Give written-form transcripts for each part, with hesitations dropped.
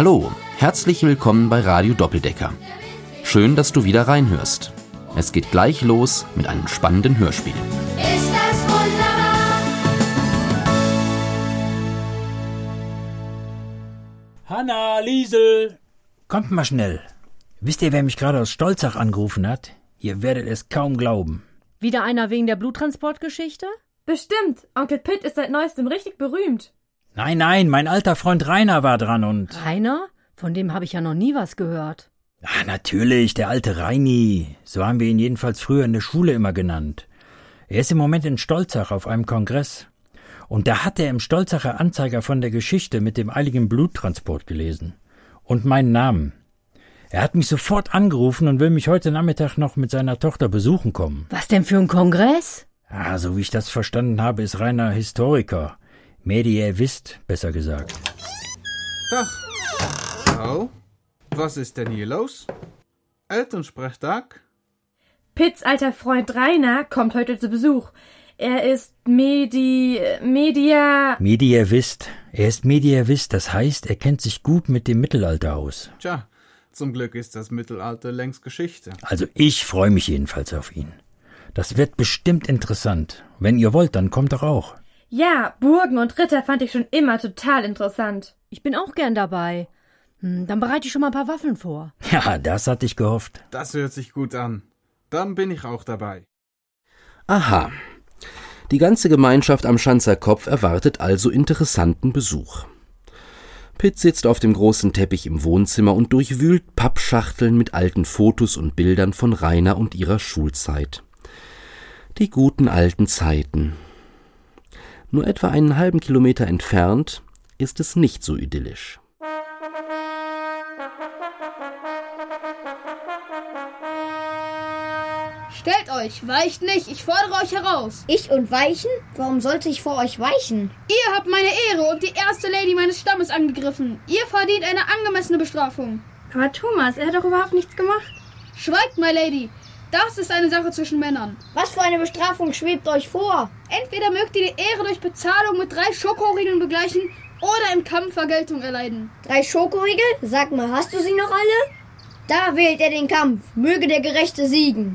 Hallo, herzlich willkommen bei Radio Doppeldecker. Schön, dass du wieder reinhörst. Es geht gleich los mit einem spannenden Hörspiel. Ist das wunderbar? Hanna, Liesel! Kommt mal schnell. Wisst ihr, wer mich gerade aus Stolzach angerufen hat? Ihr werdet es kaum glauben. Wieder einer wegen der Bluttransportgeschichte? Bestimmt. Onkel Pitt ist seit neuestem richtig berühmt. Nein, mein alter Freund Rainer war dran und... Rainer? Von dem habe ich ja noch nie was gehört. Ah, natürlich, der alte Reini. So haben wir ihn jedenfalls früher in der Schule immer genannt. Er ist im Moment in Stolzach auf einem Kongress. Und da hat er im Stolzacher Anzeiger von der Geschichte mit dem eiligen Bluttransport gelesen. Und meinen Namen. Er hat mich sofort angerufen und will mich heute Nachmittag noch mit seiner Tochter besuchen kommen. Was denn für ein Kongress? Ah, so wie ich das verstanden habe, ist Rainer Historiker. Mediävist, besser gesagt. Dag. Oh, was ist denn hier los? Elternsprechtag? Pitts alter Freund Rainer kommt heute zu Besuch. Er ist Mediävist. Er ist Mediävist, das heißt, er kennt sich gut mit dem Mittelalter aus. Tja, zum Glück ist das Mittelalter längst Geschichte. Also ich freue mich jedenfalls auf ihn. Das wird bestimmt interessant. Wenn ihr wollt, dann kommt doch auch. Ja, Burgen und Ritter fand ich schon immer total interessant. Ich bin auch gern dabei. Dann bereite ich schon mal ein paar Waffeln vor. Ja, das hatte ich gehofft. Das hört sich gut an. Dann bin ich auch dabei. Aha. Die ganze Gemeinschaft am Schanzer Kopf erwartet also interessanten Besuch. Pitt sitzt auf dem großen Teppich im Wohnzimmer und durchwühlt Pappschachteln mit alten Fotos und Bildern von Rainer und ihrer Schulzeit. Die guten alten Zeiten. Nur etwa einen halben Kilometer entfernt ist es nicht so idyllisch. Stellt euch, weicht nicht, ich fordere euch heraus. Ich und weichen? Warum sollte ich vor euch weichen? Ihr habt meine Ehre und die erste Lady meines Stammes angegriffen. Ihr verdient eine angemessene Bestrafung. Aber Thomas, er hat doch überhaupt nichts gemacht. Schweigt, my Lady. Das ist eine Sache zwischen Männern. Was für eine Bestrafung schwebt euch vor? Entweder mögt ihr die Ehre durch Bezahlung mit 3 Schokoriegeln begleichen oder im Kampf Vergeltung erleiden. 3 Schokoriegel? Sag mal, hast du sie noch alle? Da wählt er den Kampf. Möge der Gerechte siegen.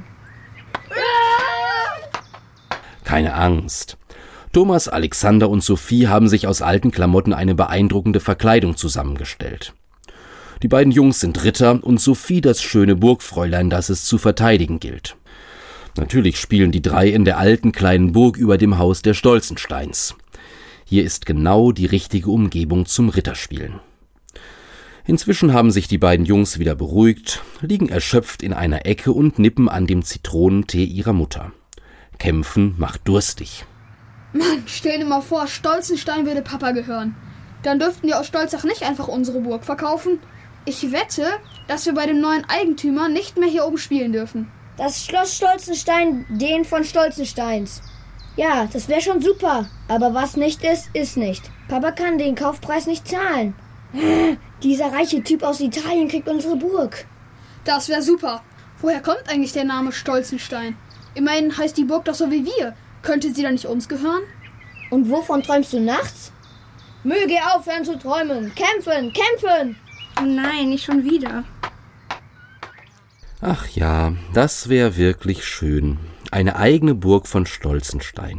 Keine Angst. Thomas, Alexander und Sophie haben sich aus alten Klamotten eine beeindruckende Verkleidung zusammengestellt. Die beiden Jungs sind Ritter und Sophie das schöne Burgfräulein, das es zu verteidigen gilt. Natürlich spielen die 3 in der alten kleinen Burg über dem Haus der Stolzensteins. Hier ist genau die richtige Umgebung zum Ritterspielen. Inzwischen haben sich die beiden Jungs wieder beruhigt, liegen erschöpft in einer Ecke und nippen an dem Zitronentee ihrer Mutter. Kämpfen macht durstig. Mann, stell dir mal vor, Stolzenstein würde Papa gehören. Dann dürften wir aus Stolzach nicht einfach unsere Burg verkaufen. Ich wette, dass wir bei dem neuen Eigentümer nicht mehr hier oben spielen dürfen. Das Schloss Stolzenstein, den von Stolzensteins. Ja, das wäre schon super. Aber was nicht ist, ist nicht. Papa kann den Kaufpreis nicht zahlen. Dieser reiche Typ aus Italien kriegt unsere Burg. Das wäre super. Woher kommt eigentlich der Name Stolzenstein? Immerhin heißt die Burg doch so wie wir. Könnte sie dann nicht uns gehören? Und wovon träumst du nachts? Möge aufhören zu träumen. Kämpfen, kämpfen! Nein, nicht schon wieder. Ach ja, das wäre wirklich schön. Eine eigene Burg von Stolzenstein.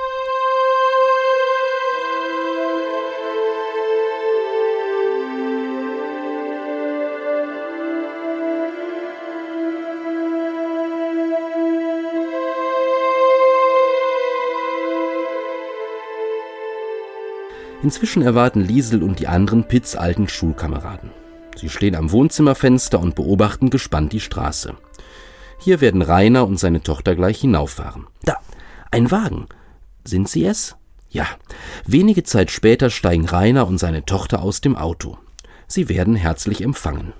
Inzwischen erwarten Liesel und die anderen Pitts alten Schulkameraden. Sie stehen am Wohnzimmerfenster und beobachten gespannt die Straße. Hier werden Rainer und seine Tochter gleich hinauffahren. Da, ein Wagen. Sind sie es? Ja. Wenige Zeit später steigen Rainer und seine Tochter aus dem Auto. Sie werden herzlich empfangen.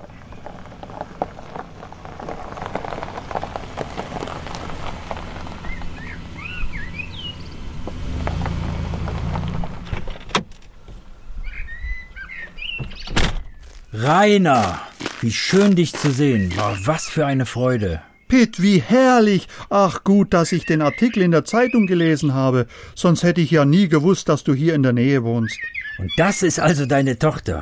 Rainer, wie schön dich zu sehen. Oh, was für eine Freude. Pitt, wie herrlich. Ach gut, dass ich den Artikel in der Zeitung gelesen habe. Sonst hätte ich ja nie gewusst, dass du hier in der Nähe wohnst. Und das ist also deine Tochter.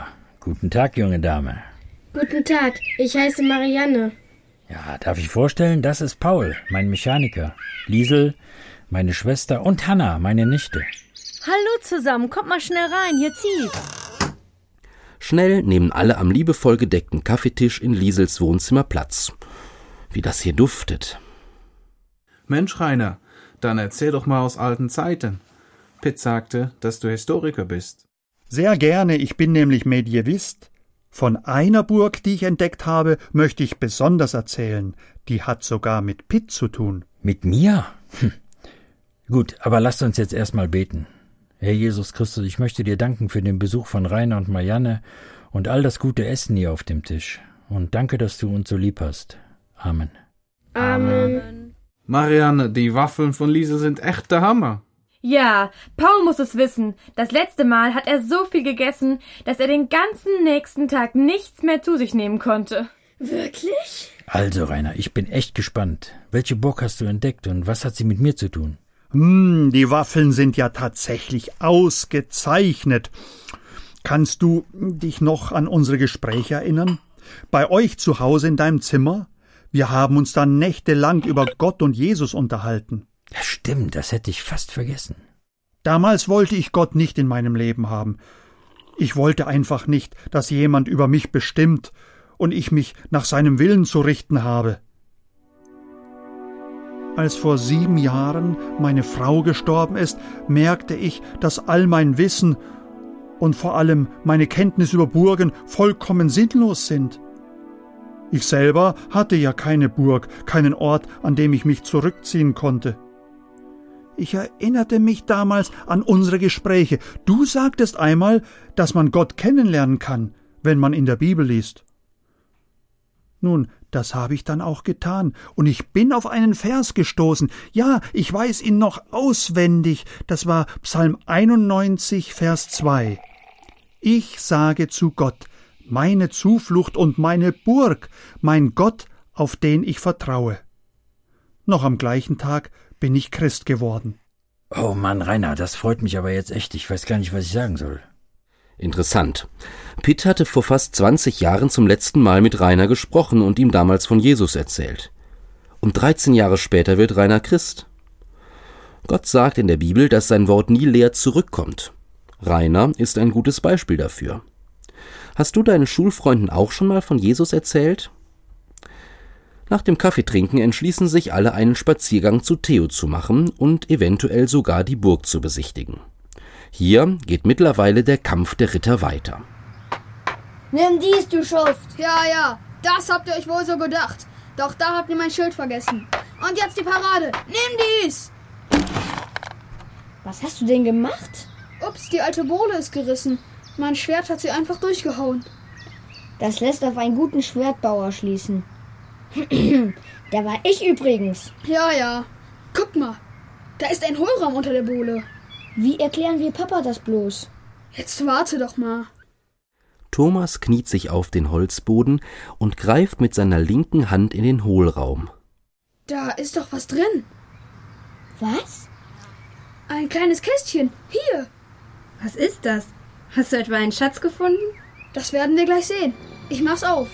Guten Tag, junge Dame. Guten Tag, ich heiße Marianne. Ja, darf ich vorstellen, das ist Paul, mein Mechaniker. Liesel, meine Schwester und Hanna, meine Nichte. Hallo zusammen, kommt mal schnell rein, hier zieht's. Schnell nehmen alle am liebevoll gedeckten Kaffeetisch in Liesels Wohnzimmer Platz. Wie das hier duftet. Mensch, Rainer, dann erzähl doch mal aus alten Zeiten. Pitt sagte, dass du Historiker bist. Sehr gerne, ich bin nämlich Medievist. Von einer Burg, die ich entdeckt habe, möchte ich besonders erzählen. Die hat sogar mit Pitt zu tun. Mit mir? Gut, aber lasst uns jetzt erstmal beten. Herr Jesus Christus, ich möchte dir danken für den Besuch von Rainer und Marianne und all das gute Essen hier auf dem Tisch. Und danke, dass du uns so lieb hast. Amen. Amen. Marianne, die Waffeln von Liesel sind echt der Hammer. Ja, Paul muss es wissen. Das letzte Mal hat er so viel gegessen, dass er den ganzen nächsten Tag nichts mehr zu sich nehmen konnte. Wirklich? Also, Rainer, ich bin echt gespannt. Welche Burg hast du entdeckt und was hat sie mit mir zu tun? Die Waffeln sind ja tatsächlich ausgezeichnet. Kannst du dich noch an unsere Gespräche erinnern? Bei euch zu Hause in deinem Zimmer? Wir haben uns da nächtelang über Gott und Jesus unterhalten. Ja, stimmt, das hätte ich fast vergessen. Damals wollte ich Gott nicht in meinem Leben haben. Ich wollte einfach nicht, dass jemand über mich bestimmt und ich mich nach seinem Willen zu richten habe. Als vor 7 Jahren meine Frau gestorben ist, merkte ich, dass all mein Wissen und vor allem meine Kenntnis über Burgen vollkommen sinnlos sind. Ich selber hatte ja keine Burg, keinen Ort, an dem ich mich zurückziehen konnte. Ich erinnerte mich damals an unsere Gespräche. Du sagtest einmal, dass man Gott kennenlernen kann, wenn man in der Bibel liest. Nun, das habe ich dann auch getan, und ich bin auf einen Vers gestoßen. Ja, ich weiß ihn noch auswendig. Das war Psalm 91, Vers 2. Ich sage zu Gott, meine Zuflucht und meine Burg, mein Gott, auf den ich vertraue. Noch am gleichen Tag bin ich Christ geworden. Oh Mann, Rainer, das freut mich aber jetzt echt. Ich weiß gar nicht, was ich sagen soll. Interessant. Pitt hatte vor fast 20 Jahren zum letzten Mal mit Rainer gesprochen und ihm damals von Jesus erzählt. Und 13 Jahre später wird Rainer Christ. Gott sagt in der Bibel, dass sein Wort nie leer zurückkommt. Rainer ist ein gutes Beispiel dafür. Hast du deinen Schulfreunden auch schon mal von Jesus erzählt? Nach dem Kaffeetrinken entschließen sich alle, einen Spaziergang zu Theo zu machen und eventuell sogar die Burg zu besichtigen. Hier geht mittlerweile der Kampf der Ritter weiter. Nimm dies, du Schuft. Ja, das habt ihr euch wohl so gedacht. Doch da habt ihr mein Schild vergessen. Und jetzt die Parade. Nimm dies! Was hast du denn gemacht? Ups, die alte Bohle ist gerissen. Mein Schwert hat sie einfach durchgehauen. Das lässt auf einen guten Schwertbauer schließen. Der war ich übrigens. Ja. Guck mal, da ist ein Hohlraum unter der Bohle. Wie erklären wir Papa das bloß? Jetzt warte doch mal. Thomas kniet sich auf den Holzboden und greift mit seiner linken Hand in den Hohlraum. Da ist doch was drin. Was? Ein kleines Kästchen. Hier. Was ist das? Hast du etwa einen Schatz gefunden? Das werden wir gleich sehen. Ich mach's auf.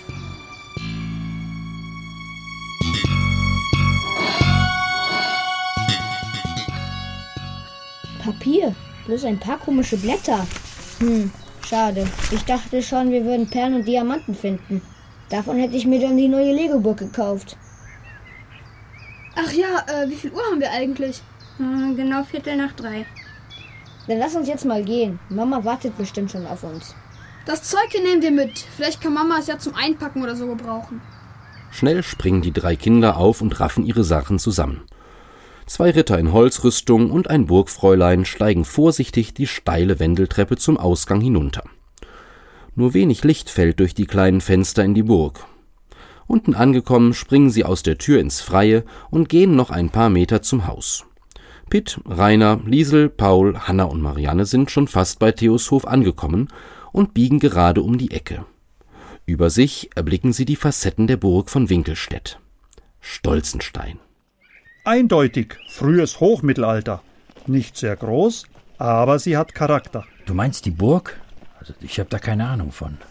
Papier. Bloß ein paar komische Blätter. Schade. Ich dachte schon, wir würden Perlen und Diamanten finden. Davon hätte ich mir dann die neue Lego-Burg gekauft. Ach ja, wie viel Uhr haben wir eigentlich? Genau 2:45. Dann lass uns jetzt mal gehen. Mama wartet bestimmt schon auf uns. Das Zeug hier nehmen wir mit. Vielleicht kann Mama es ja zum Einpacken oder so gebrauchen. Schnell springen die 3 Kinder auf und raffen ihre Sachen zusammen. 2 Ritter in Holzrüstung und ein Burgfräulein steigen vorsichtig die steile Wendeltreppe zum Ausgang hinunter. Nur wenig Licht fällt durch die kleinen Fenster in die Burg. Unten angekommen, springen sie aus der Tür ins Freie und gehen noch ein paar Meter zum Haus. Pitt, Rainer, Liesel, Paul, Hanna und Marianne sind schon fast bei Theos Hof angekommen und biegen gerade um die Ecke. Über sich erblicken sie die Facetten der Burg von Winkelstedt. Stolzenstein. Eindeutig frühes Hochmittelalter. Nicht sehr groß, aber sie hat Charakter. Du meinst die Burg? Also ich habe da keine Ahnung von.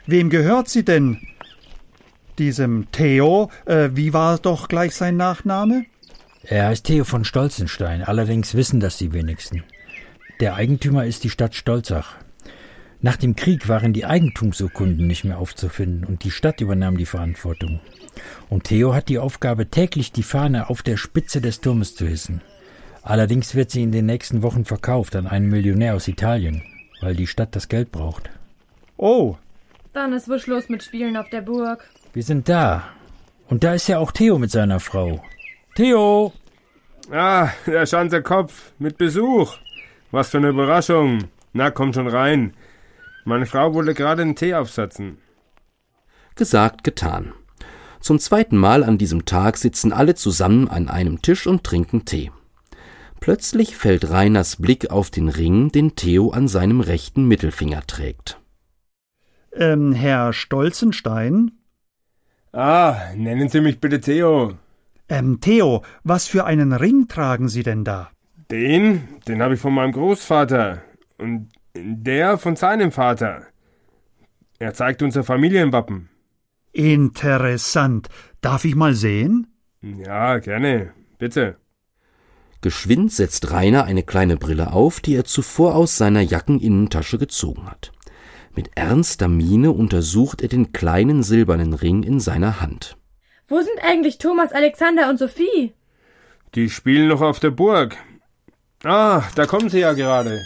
Wem gehört sie denn? Diesem Theo, wie war doch gleich sein Nachname? Er heißt Theo von Stolzenstein, allerdings wissen das die wenigsten. Der Eigentümer ist die Stadt Stolzach. Nach dem Krieg waren die Eigentumsurkunden nicht mehr aufzufinden und die Stadt übernahm die Verantwortung. Und Theo hat die Aufgabe, täglich die Fahne auf der Spitze des Turmes zu hissen. Allerdings wird sie in den nächsten Wochen verkauft an einen Millionär aus Italien, weil die Stadt das Geld braucht. Oh, Dann ist wohl Schluss mit Spielen auf der Burg. Wir sind da. Und da ist ja auch Theo mit seiner Frau. Theo! Ah, der Schanzerkopf mit Besuch. Was für eine Überraschung. Na, komm schon rein. Meine Frau wollte gerade einen Tee aufsetzen. Gesagt, getan. Zum zweiten Mal an diesem Tag sitzen alle zusammen an einem Tisch und trinken Tee. Plötzlich fällt Rainers Blick auf den Ring, den Theo an seinem rechten Mittelfinger trägt. Herr Stolzenstein? Ah, nennen Sie mich bitte Theo. Theo, was für einen Ring tragen Sie denn da? Den habe ich von meinem Großvater. Und der von seinem Vater. Er zeigt unser Familienwappen. Interessant. Darf ich mal sehen? Ja, gerne. Bitte. Geschwind setzt Rainer eine kleine Brille auf, die er zuvor aus seiner Jackeninnentasche gezogen hat. Mit ernster Miene untersucht er den kleinen silbernen Ring in seiner Hand. Wo sind eigentlich Thomas, Alexander und Sophie? Die spielen noch auf der Burg. Ah, da kommen sie ja gerade.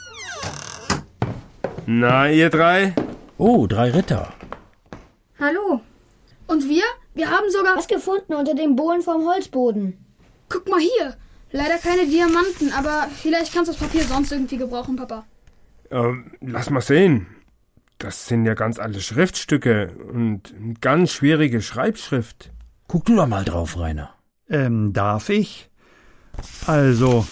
Na, ihr drei? Oh, 3 Ritter. Hallo. Und wir? Wir haben sogar... Was gefunden unter dem Bohlen vom Holzboden. Guck mal hier. Leider keine Diamanten, aber vielleicht kannst du das Papier sonst irgendwie gebrauchen, Papa. Lass mal sehen. Das sind ja ganz alte Schriftstücke und ganz schwierige Schreibschrift. Guck du doch mal drauf, Rainer. Darf ich? Also,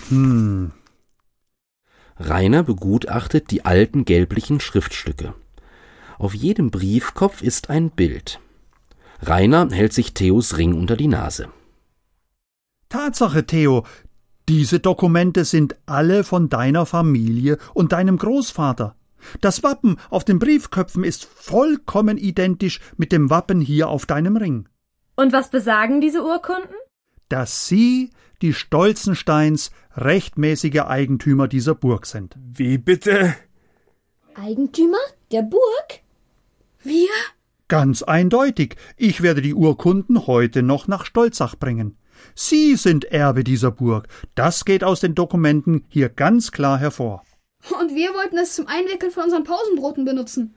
Rainer begutachtet die alten gelblichen Schriftstücke. Auf jedem Briefkopf ist ein Bild. Rainer hält sich Theos Ring unter die Nase. Tatsache, Theo, diese Dokumente sind alle von deiner Familie und deinem Großvater. Das Wappen auf den Briefköpfen ist vollkommen identisch mit dem Wappen hier auf deinem Ring. Und was besagen diese Urkunden? Dass sie, die Stolzensteins, rechtmäßige Eigentümer dieser Burg sind. Wie bitte? Eigentümer der Burg? Wir? Ganz eindeutig. Ich werde die Urkunden heute noch nach Stolzach bringen. Sie sind Erbe dieser Burg. Das geht aus den Dokumenten hier ganz klar hervor. Und wir wollten es zum Einwickeln von unseren Pausenbroten benutzen.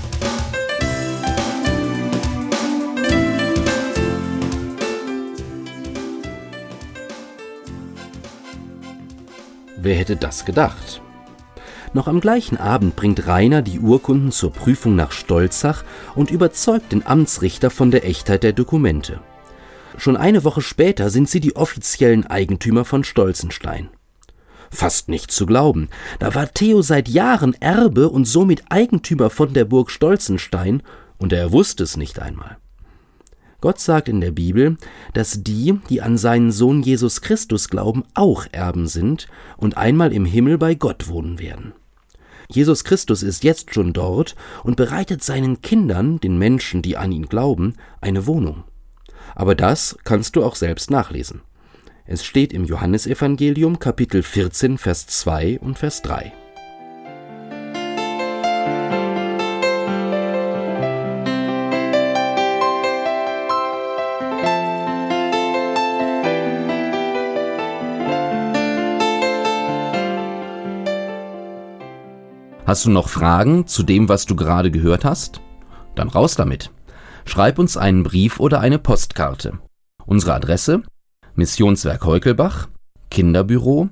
Wer hätte das gedacht? Noch am gleichen Abend bringt Rainer die Urkunden zur Prüfung nach Stolzach und überzeugt den Amtsrichter von der Echtheit der Dokumente. Schon eine Woche später sind sie die offiziellen Eigentümer von Stolzenstein. Fast nicht zu glauben, da war Theo seit Jahren Erbe und somit Eigentümer von der Burg Stolzenstein, und er wusste es nicht einmal. Gott sagt in der Bibel, dass die, die an seinen Sohn Jesus Christus glauben, auch Erben sind und einmal im Himmel bei Gott wohnen werden. Jesus Christus ist jetzt schon dort und bereitet seinen Kindern, den Menschen, die an ihn glauben, eine Wohnung. Aber das kannst du auch selbst nachlesen. Es steht im Johannesevangelium Kapitel 14, Vers 2 und Vers 3. Hast du noch Fragen zu dem, was du gerade gehört hast? Dann raus damit. Schreib uns einen Brief oder eine Postkarte. Unsere Adresse: Missionswerk Heukelbach, Kinderbüro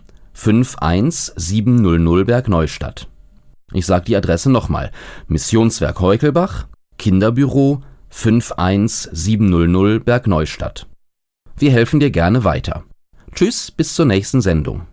51700 Bergneustadt. Ich sage die Adresse nochmal: Missionswerk Heukelbach, Kinderbüro 51700 Bergneustadt. Wir helfen dir gerne weiter. Tschüss, bis zur nächsten Sendung.